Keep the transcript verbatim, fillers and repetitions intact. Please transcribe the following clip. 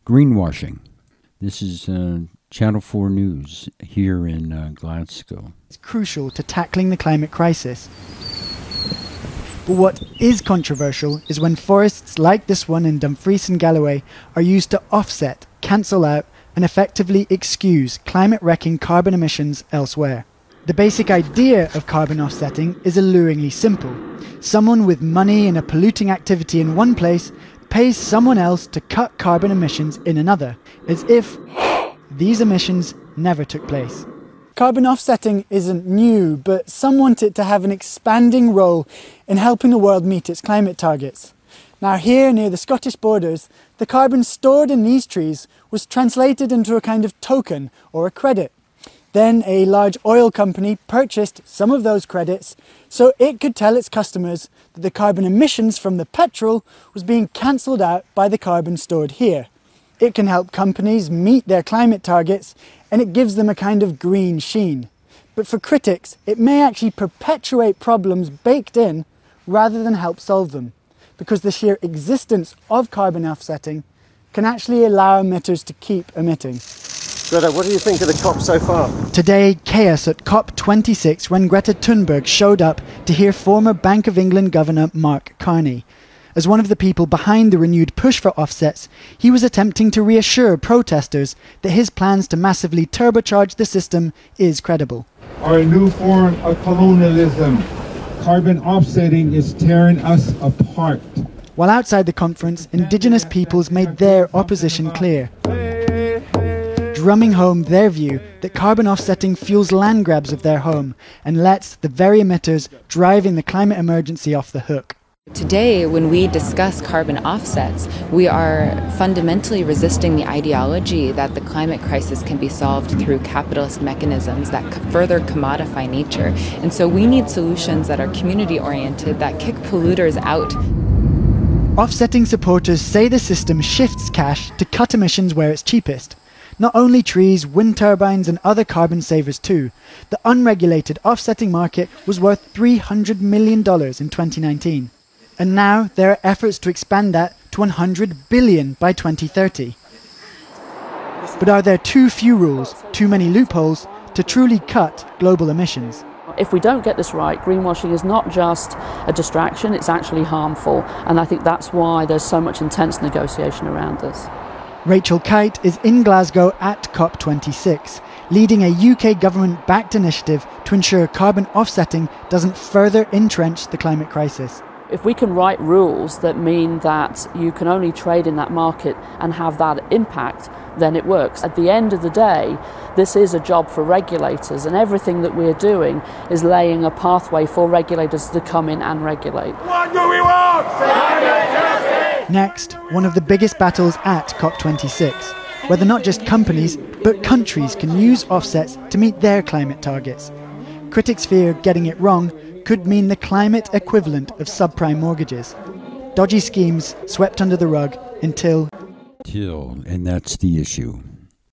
Greenwashing. This is uh, Channel four News here in uh, Glasgow. It's crucial to tackling the climate crisis. But what is controversial is when forests like this one in Dumfries and Galloway are used to offset, cancel out, and effectively excuse climate-wrecking carbon emissions elsewhere. The basic idea of carbon offsetting is alluringly simple. Someone with money in a polluting activity in one place pays someone else to cut carbon emissions in another, as if these emissions never took place. Carbon offsetting isn't new, but some want it to have an expanding role in helping the world meet its climate targets. Now here near the Scottish borders, the carbon stored in these trees was translated into a kind of token or a credit. Then a large oil company purchased some of those credits so it could tell its customers that the carbon emissions from the petrol was being cancelled out by the carbon stored here. It can help companies meet their climate targets, and it gives them a kind of green sheen. But for critics, it may actually perpetuate problems baked in rather than help solve them, because the sheer existence of carbon offsetting can actually allow emitters to keep emitting. Greta, what do you think of the COP so far? Today, chaos at COP twenty-six when Greta Thunberg showed up to hear former Bank of England Governor Mark Carney. As one of the people behind the renewed push for offsets, he was attempting to reassure protesters that his plans to massively turbocharge the system is credible. Our new form of colonialism, carbon offsetting, is tearing us apart. While outside the conference, Indigenous peoples made their opposition clear, drumming home their view that carbon offsetting fuels land grabs of their home and lets the very emitters driving the climate emergency off the hook. Today, when we discuss carbon offsets, we are fundamentally resisting the ideology that the climate crisis can be solved through capitalist mechanisms that further commodify nature. And so we need solutions that are community-oriented, that kick polluters out. Offsetting supporters say the system shifts cash to cut emissions where it's cheapest. Not only trees, wind turbines and other carbon savers too. The unregulated offsetting market was worth three hundred million dollars in twenty nineteen. And now there are efforts to expand that to one hundred billion dollars by twenty thirty. But are there too few rules, too many loopholes, to truly cut global emissions? If we don't get this right, greenwashing is not just a distraction, it's actually harmful. And I think that's why there's so much intense negotiation around this. Rachel Kite is in Glasgow at COP twenty-six, leading a U K government-backed initiative to ensure carbon offsetting doesn't further entrench the climate crisis. If we can write rules that mean that you can only trade in that market and have that impact, then it works. At the end of the day, this is a job for regulators, and everything that we're doing is laying a pathway for regulators to come in and regulate. What do we want? Climate justice! Next, one of the biggest battles at COP twenty-six, whether not just companies, but countries can use offsets to meet their climate targets. Critics fear getting it wrong could mean the climate equivalent of subprime mortgages. Dodgy schemes swept under the rug until... Till, and that's the issue.